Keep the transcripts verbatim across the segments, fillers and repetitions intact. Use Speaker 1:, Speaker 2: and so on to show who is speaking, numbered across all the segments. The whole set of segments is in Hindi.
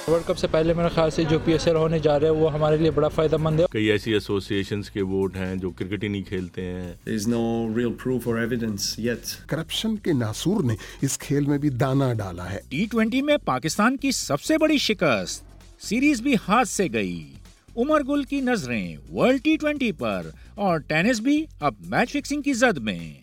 Speaker 1: वर्ल्ड कप से पहले मेरे ख्याल से जो पीएसएल होने जा रहे हैं वो हमारे लिए बड़ा फ़ायदेमंद है।
Speaker 2: कई ऐसी एसोसिएशंस के वोट हैं जो क्रिकेट ही नहीं खेलते हैं।
Speaker 3: There is no real proof or evidence yet.
Speaker 4: Corruption के नासूर ने इस खेल में भी दाना डाला है।
Speaker 5: टी ट्वेंटी में पाकिस्तान की सबसे बड़ी शिकस्त, सीरीज भी हाथ से गई। उमर गुल की नजरें वर्ल्ड टी ट्वेंटी पर और टेनिस भी अब मैच फिक्सिंग की जद में।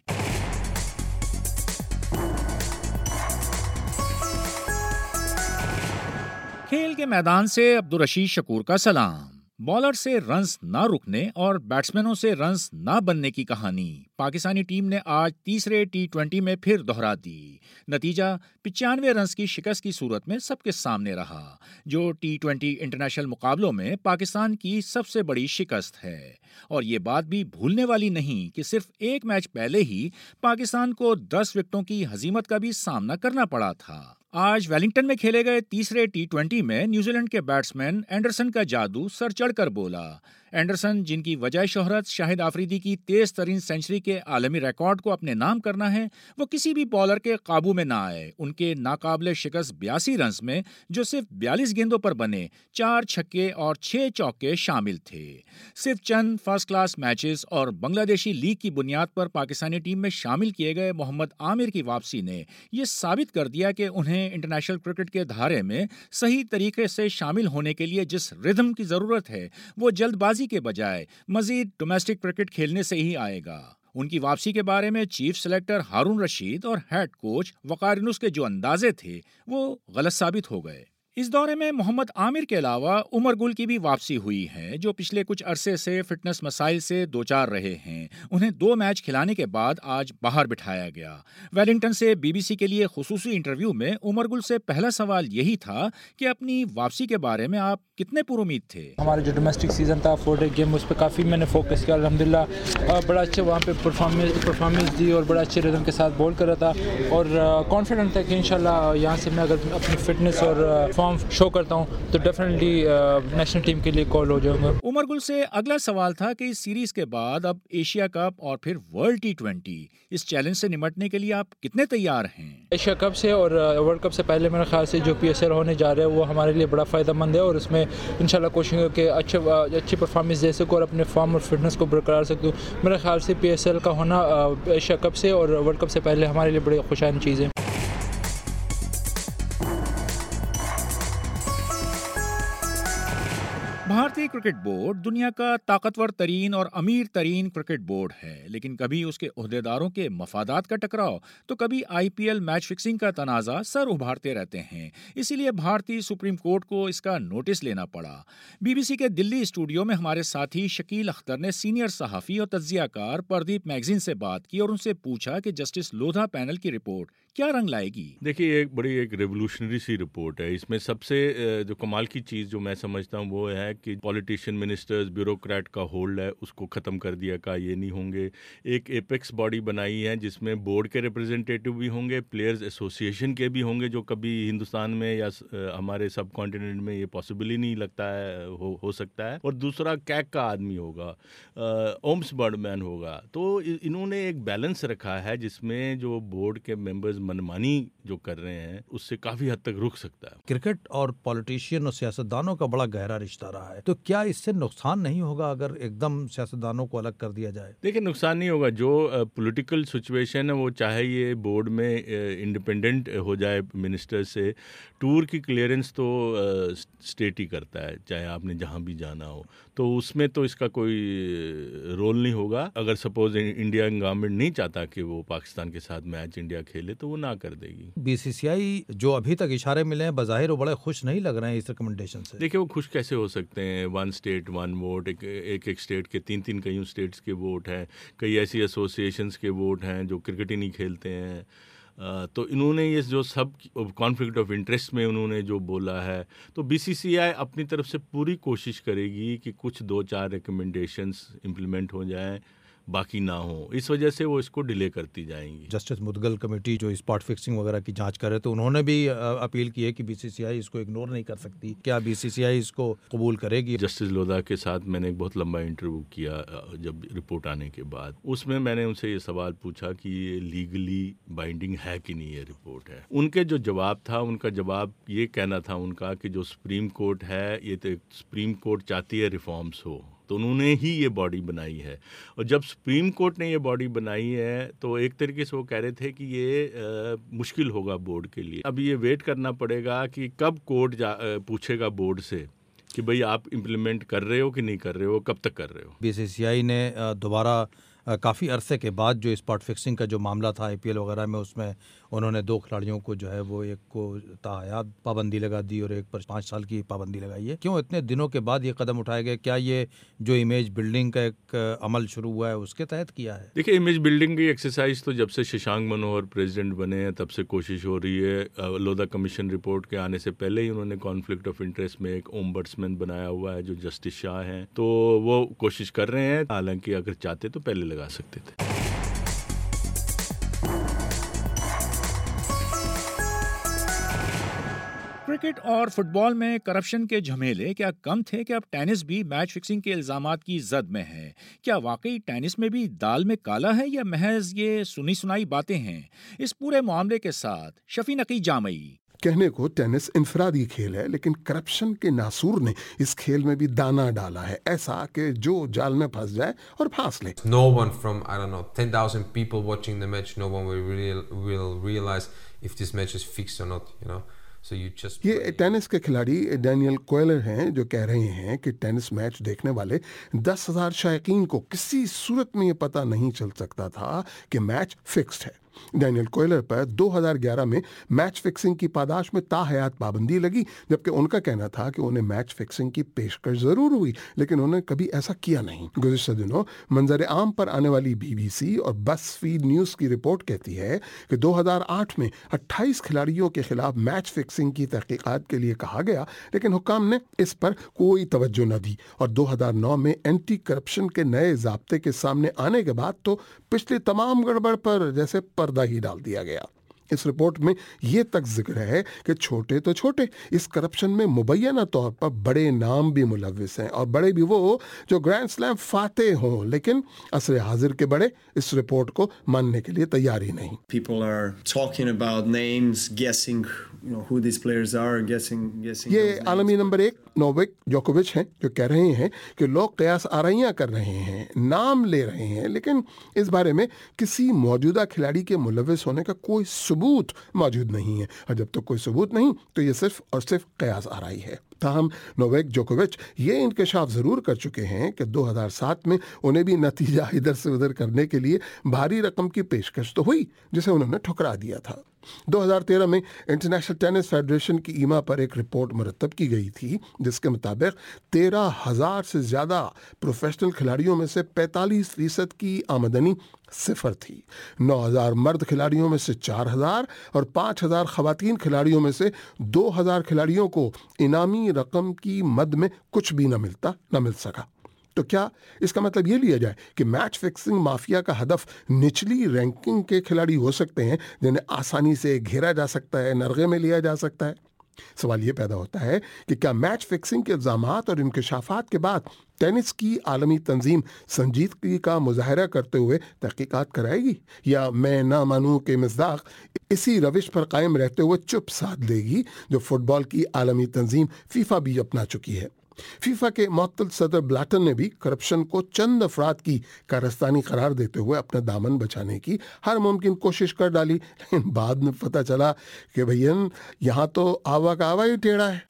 Speaker 5: खेल के मैदान से अब्दुल रशीद शकूर का सलाम। बॉलर से रन्स ना रुकने और बैट्समैनों से रन्स ना बनने की कहानी पाकिस्तानी टीम ने आज तीसरे टी ट्वेंटी में फिर दोहरा दी। नतीजा पिचानवे रन्स की शिकस्त की सूरत में सबके सामने रहा, जो टी ट्वेंटी इंटरनेशनल मुकाबलों में पाकिस्तान की सबसे बड़ी शिकस्त है। और ये बात भी भूलने वाली नहीं कि सिर्फ एक मैच पहले ही पाकिस्तान को दस विकेटों की हजीमत का भी सामना करना पड़ा था। आज वेलिंगटन में खेले गए तीसरे टी ट्वेंटी में न्यूजीलैंड के बैट्समैन एंडरसन का जादू सर चढ़कर बोला। एंडरसन, जिनकी वजह शोहरत शाहिद आफरीदी की तेज तरीन सेंचुरी के आलमी रिकॉर्ड को अपने नाम करना है, वो किसी भी बॉलर के काबू में ना आए। उनके नाकाबिले शिकस्त बयासी रन में जो सिर्फ बयालीस गेंदों पर बने चार छक्के और छह चौके शामिल थे। सिर्फ चंद फर्स्ट क्लास मैचेस और बांग्लादेशी लीग की बुनियाद पर पाकिस्तानी टीम में शामिल किए गए मोहम्मद आमिर की वापसी ने ये साबित कर दिया कि उन्हें इंटरनेशनल क्रिकेट के धारे में सही तरीके से शामिल होने के लिए जिस रिदम की जरूरत है वो जल्दबाजी के बजाय मजीद डोमेस्टिक क्रिकेट खेलने से ही आएगा। उनकी वापसी के बारे में चीफ सेलेक्टर हारून रशीद और हेड कोच वकार यूनुस के जो अंदाजे थे वो गलत साबित हो गए। इस दौरे में मोहम्मद आमिर के अलावा उमर गुल की भी वापसी हुई है, जो पिछले कुछ अरसे से फिटनेस मसाइल से दो चार रहे हैं। उन्हें दो मैच खिलाने के बाद आज बाहर बिठाया गया। वेलिंगटन से बीबीसी के लिए खुसूसी इंटरव्यू में उमर गुल से पहला सवाल यही था कि अपनी वापसी के बारे में आप कितने पुरुमीद थे।
Speaker 1: हमारा जो डोमेस्टिक सीजन था फोर डे गेम, उस पर काफ़ी मैंने फोकस किया। अल्हम्दुलिल्लाह बड़ा अच्छे वहाँ पे परफॉर्मेंस परफॉर्मेंस दी और बड़ा अच्छे रिदम के साथ बॉल कर रहा था और कॉन्फिडेंट था कि इंशाल्लाह यहाँ से मैं अगर अपनी फिटनेस और फॉर्म शो करता हूँ तो डेफिनेटली नेशनल टीम के लिए कॉल हो जाऊंगा।
Speaker 5: उमर गुल से अगला सवाल था कि इस सीरीज के बाद अब एशिया कप और फिर वर्ल्ड टी ट्वेंटी, इस चैलेंज से निपटने के लिए आप कितने तैयार हैं?
Speaker 1: एशिया कप से और वर्ल्ड कप से पहले मेरे ख्याल से जो पीएसएल होने जा रहे हैं वो हमारे लिए बड़ा फ़ायदेमंद है और उसमें इंशाल्लाह कोशिश कि अच्छे अच्छी परफॉर्मेंस दे सकूँ और अपने फॉर्म और फिटनेस को बरकरार सकूँ। मेरे ख्याल से पीएसएल का होना एशिया कप से और वर्ल्ड कप से पहले हमारे लिए बड़ी खुशहाल चीज़ है।
Speaker 5: भारतीय क्रिकेट बोर्ड दुनिया का ताकतवर तरीन और अमीर तरीन क्रिकेट बोर्ड है, लेकिन कभी उसके ओहदेदारों के मफादात का टकराव तो कभी आईपीएल मैच फिक्सिंग का तनाज़ा सर उभारते रहते हैं। इसीलिए भारतीय सुप्रीम कोर्ट को इसका नोटिस लेना पड़ा। बीबीसी के दिल्ली स्टूडियो में हमारे साथी शकील अख्तर ने सीनियर सहाफ़ी और तज्जियाकार प्रदीप मैगजीन से बात की और उनसे पूछा कि जस्टिस लोधा पैनल की रिपोर्ट क्या रंग लाएगी।
Speaker 2: देखिए, एक बड़ी एक रेवोल्यूशनरी सी रिपोर्ट है। इसमें सबसे जो कमाल की चीज़ जो मैं समझता हूँ वो है कि पॉलिटिशियन, मिनिस्टर्स, ब्यूरोक्रेट का होल्ड है उसको ख़त्म कर दिया का ये नहीं होंगे। एक एपेक्स बॉडी बनाई है जिसमें बोर्ड के रिप्रेजेंटेटिव भी होंगे, प्लेयर्स एसोसिएशन के भी होंगे, जो कभी हिंदुस्तान में या हमारे सब कॉन्टिनेंट में ये पॉसिबल ही नहीं लगता है हो, हो सकता है। और दूसरा कैग का आदमी होगा, ओम्स बर्डमैन होगा। तो इन्होंने एक बैलेंस रखा है जिसमें जो बोर्ड के मेंबर्स मनमानी जो कर रहे हैं उससे काफ़ी हद तक रुक सकता है।
Speaker 6: क्रिकेट और पॉलिटिशियन और सियासतदानों का बड़ा गहरा रिश्ता रहा है, तो क्या इससे नुकसान नहीं होगा अगर एकदम सियासतदानों को अलग कर दिया जाए?
Speaker 2: देखिए, नुकसान नहीं होगा। जो पॉलिटिकल सिचुएशन है वो चाहे ये बोर्ड में इंडिपेंडेंट हो जाए मिनिस्टर से, टूर की क्लियरेंस तो स्टेट ही करता है, चाहे आपने जहाँ भी जाना हो, तो उसमें तो इसका कोई रोल नहीं होगा। अगर सपोज इंडिया गवर्नमेंट नहीं चाहता कि वो पाकिस्तान के साथ मैच इंडिया खेले तो वो ना कर देगी।
Speaker 6: बीसीसीआई जो अभी तक इशारे मिले हैं बज़ाहिर वो बड़े खुश नहीं लग रहे हैं इस रिकमेंडेशन से।
Speaker 2: देखिए, वो खुश कैसे हो सकते हैं? वन स्टेट वन वोट, एक एक, एक स्टेट के तीन तीन कई स्टेट्स के वोट हैं, कई ऐसी एसोसिएशंस के वोट हैं जो क्रिकेट ही नहीं खेलते हैं। आ, तो इन्होंने ये जो सब कॉन्फ्लिक्ट ऑफ इंटरेस्ट में उन्होंने जो बोला है, तो बीसीसीआई अपनी तरफ से पूरी कोशिश करेगी कि कुछ दो चार रिकमेंडेशंस इम्प्लीमेंट हो जाएं बाकी ना हो, इस वजह से वो इसको डिले करती जाएंगी।
Speaker 6: जस्टिस मुदगल कमेटी जो स्पॉट फिक्सिंग वगैरह की जांच करे तो उन्होंने भी अपील की है कि बीसीसीआई इसको इग्नोर नहीं कर सकती। क्या बीसीसीआई इसको कबूल करेगी?
Speaker 2: जस्टिस लोधा के साथ मैंने एक बहुत लंबा इंटरव्यू किया जब रिपोर्ट आने के बाद, उसमें मैंने उनसे ये सवाल पूछा कि ये लीगली बाइंडिंग है कि नहीं ये रिपोर्ट है। उनके जो जवाब था, उनका जवाब ये कहना था उनका कि जो सुप्रीम कोर्ट है, ये तो सुप्रीम कोर्ट चाहती है रिफॉर्म्स हो, तो उन्होंने ही ये बॉडी बनाई है। और जब सुप्रीम कोर्ट ने ये बॉडी बनाई है तो एक तरीके से वो कह रहे थे कि ये आ, मुश्किल होगा बोर्ड के लिए। अब ये वेट करना पड़ेगा कि कब कोर्ट जा, आ, पूछेगा बोर्ड से कि भाई आप इम्प्लीमेंट कर रहे हो कि नहीं कर रहे हो, कब तक कर रहे हो।
Speaker 6: बीसीसीआई ने दोबारा काफ़ी अरसे के बाद जो स्पॉट फिक्सिंग का जो मामला था आईपीएल वगैरह में, उसमें उन्होंने दो खिलाड़ियों को जो है वो एक को तायाद पाबंदी लगा दी और एक पर पाँच साल की पाबंदी लगाई है। क्यों इतने दिनों के बाद ये कदम उठाया गया? क्या ये जो इमेज बिल्डिंग का एक अमल शुरू हुआ है उसके तहत किया है?
Speaker 2: देखिए, इमेज बिल्डिंग की एक्सरसाइज तो जब से शशांक मनोहर प्रेसिडेंट बने हैं तब से कोशिश हो रही है। लोधा कमीशन रिपोर्ट के आने से पहले ही उन्होंने कॉन्फ्लिक्ट ऑफ इंटरेस्ट में एक ओम्बड्समैन बनाया हुआ है जो जस्टिस शाह हैं, तो वो कोशिश कर रहे हैं। हालांकि अगर चाहते तो पहले लगा सकते थे।
Speaker 5: क्रिकेट और फुटबॉल में करप्शन के झमेले क्या कम थे कि अब टेनिस भी मैच फिक्सिंग के इल्जामात की जद में है? क्या वाकई टेनिस में भी दाल में काला है या महज ये सुनी सुनाई बातें हैं? इस पूरे मामले के साथ शफी नकी जामई।
Speaker 4: कहने को टेनिस इंफरादी खेल है, लेकिन करप्शन के नासूर ने इस खेल में भी दाना डाला है, ऐसा कि जो जाल में फंस जाए और फांस ले।
Speaker 7: No one from I don't know ten thousand people watching the match, no one will real, will realize if this match is fixed or not, you know. So you just
Speaker 4: ये टेनिस के खिलाड़ी डैनियल कोयलर हैं जो कह रहे हैं कि टेनिस मैच देखने वाले दस हजार शायकीन को किसी सूरत में ये पता नहीं चल सकता था कि मैच फिक्स्ड है। डैनियल कोयलर पर दो हज़ार ग्यारह में मैच फिक्सिंग की पादाश में ताहयात पाबंदी लगी, जबकि उनका कहना था कि उन्हें मैच फिक्सिंग की पेशकश जरूर हुई, लेकिन उन्होंने कभी ऐसा किया नहीं। गुज़िश्ता दिनों मंजर आम पर आने वाली बीबीसी और बज़फीड न्यूज़ की रिपोर्ट कहती है कि दो हज़ार आठ में अट्ठाईस खिलाड़ियों के खिलाफ मैच फिक्सिंग की तहकीकात के लिए कहा गया, लेकिन हुक्काम ने इस पर कोई तवज्जो न दी। और दो हज़ार नौ में एंटी करप्शन के नए ज़ाब्ते के सामने आने के बाद तो पिछली तमाम गड़बड़ पर जैसे पर्दा ही डाल दिया गया। इस रिपोर्ट में यह तक जिक्र है कि छोटे तो छोटे, इस करप्शन में मुबैना तौर पर बड़े नाम भी मुलव्विस हैं, और बड़े भी वो जो ग्रैंड स्लैम फातेह हों, लेकिन असर हाजिर के बड़े इस रिपोर्ट को मानने के लिए तैयार ही नहीं।
Speaker 3: People are talking about names, guessing, you know, who these players are, guessing, guessing.
Speaker 4: ये आलमी नंबर एक नोवाक जोकोविच हैं जो कह रहे हैं कि लोग कयास आराइयां कर रहे हैं, नाम ले रहे हैं, लेकिन इस बारे में किसी मौजूदा खिलाड़ी के मुलव्विस होने का कोई सबूत मौजूद नहीं है। और जब तक तो कोई सबूत नहीं तो ये सिर्फ और सिर्फ कयास आराई है। ताहम नोवाक जोकोविच ये इंकशाफ ज़रूर कर चुके हैं कि दो हज़ार सात में उन्हें भी नतीजा इधर से उधर करने के लिए भारी रकम की पेशकश तो हुई, जिसे उन्होंने ठुकरा दिया था। दो हज़ार तेरह में इंटरनेशनल टेनिस फेडरेशन की ईमा पर एक रिपोर्ट मुरतब की गई थी, जिसके मुताबिक तेरह हज़ार से ज़्यादा प्रोफेशनल खिलाड़ियों में से पैंतालीस फीसद की आमदनी सिफर थी। नौ हज़ार मर्द खिलाड़ियों में से चार हज़ार और पाँच हज़ार ख़वातीन खिलाड़ियों में से दो हज़ार खिलाड़ियों को इनामी रकम की मद में कुछ भी न मिलता न मिल सका। तो क्या इसका मतलब ये लिया जाए कि मैच फिक्सिंग माफिया का हदफ निचली रैंकिंग के खिलाड़ी हो सकते हैं जिन्हें आसानी से घेरा जा सकता है, नरगे में लिया जा सकता है? सवाल ये पैदा होता है कि क्या मैच फिक्सिंग के इल्ज़ामात और इंकशाफात के बाद टेनिस की आलमी तंजीम संजीदगी का मुजाहरा करते हुए तहकीकात कराएगी, या मैं ना मानूं के मिज़दाक इसी रविश पर कायम रहते हुए चुप साध लेगी जो फुटबॉल की आलमी तंजीम फीफा भी अपना चुकी है? फीफा के मुअत्तल सदर ब्लैटर ने भी करप्शन को चंद अफराद की कारस्तानी करार देते हुए अपना दामन बचाने की हर मुमकिन कोशिश कर डाली, लेकिन बाद में पता चला कि भैया यहाँ तो आवा का आवा ही टेढ़ा है।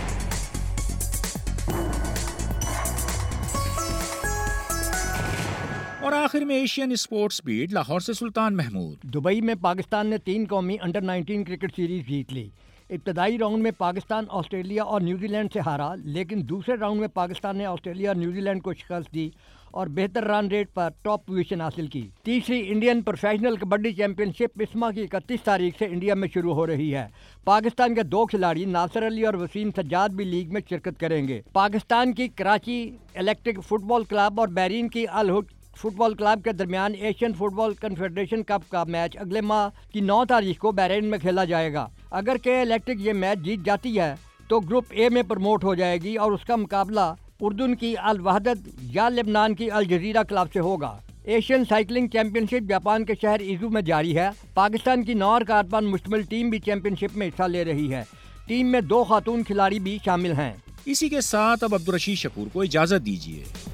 Speaker 5: और आखिर में एशियन स्पोर्ट्स बीट लाहौर से सुल्तान महमूद।
Speaker 8: दुबई में पाकिस्तान ने तीन कौमी अंडर नाइनटीन क्रिकेट सीरीज जीत ली। इब्तदाई राउंड में पाकिस्तान ऑस्ट्रेलिया और न्यूजीलैंड से हारा, लेकिन दूसरे राउंड में पाकिस्तान ने ऑस्ट्रेलिया और न्यूजीलैंड को शिकस्त दी और बेहतर रन रेट पर टॉप पोजीशन हासिल की। तीसरी इंडियन प्रोफेशनल कबड्डी चैंपियनशिप इस माह की इकतीस तारीख से इंडिया में शुरू हो रही है। पाकिस्तान के दो खिलाड़ी नासिर अली और वसीम सज्जाद भी लीग में शिरकत करेंगे। पाकिस्तान की कराची इलेक्ट्रिक फुटबॉल क्लब और बहरीन की अल हुड फुटबॉल क्लब के दरमियान एशियन फुटबॉल कन्फेडरेशन कप का मैच अगले माह की नौ तारीख को बहरीन में खेला जाएगा। अगर के इलेक्ट्रिक ये मैच जीत जाती है तो ग्रुप ए में प्रमोट हो जाएगी और उसका मुकाबला उर्दून की अल वहदत या लेबनान की अल जजीरा क्लब से होगा। एशियन साइकिलिंग चैंपियनशिप जापान के शहर इजू में जारी है। पाकिस्तान की नौ अरकान पर मुश्तमिल टीम भी चैंपियनशिप में हिस्सा ले रही है। टीम में दो खातून खिलाड़ी भी शामिल हैं।
Speaker 5: इसी के साथ अब अब्दुल रशीद शकूर को इजाजत दीजिए।